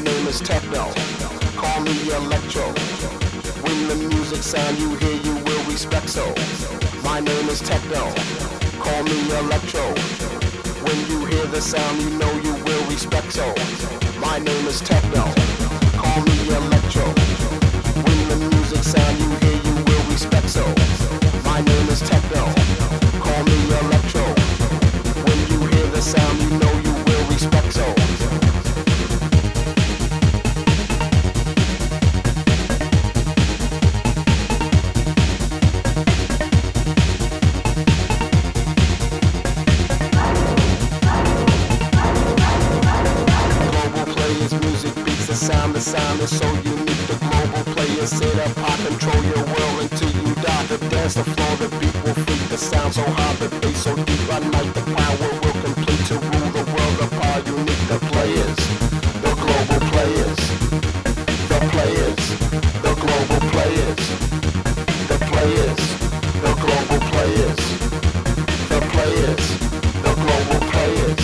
name is Techno, call me Electro. When the music sound you hear you will respect so. My name is Techno, call me Electro. When you hear the sound you know you will respect so. My name is Techno, call me Electro. When the music sound you hear you will respect so. My name is Techno, call me Electro. When you hear the sound you know you will respect so. The sound is so unique, the global players sit up high, control your world until you die. The dance, the floor, the beat will freak, the sound so high, the bass so deep, unlike the power will complete to rule the world apart. Unique, the players, the global players, the players, the global players, the players, the global players, the players, the global players.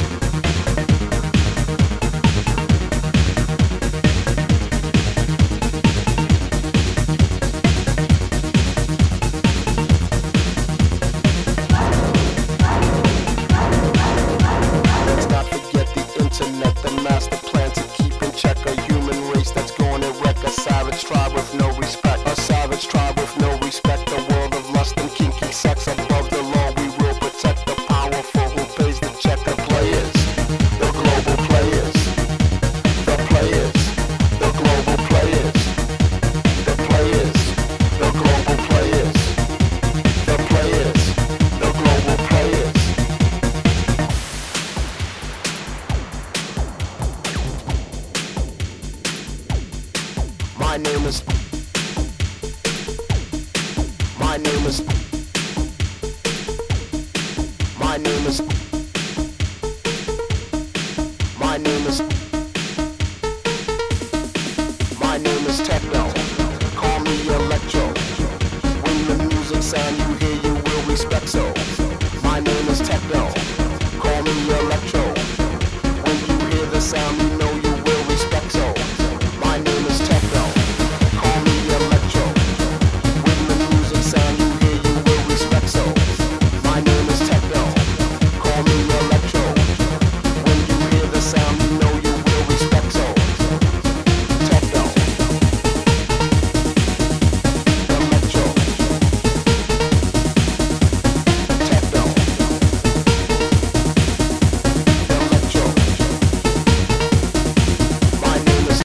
My name is My name is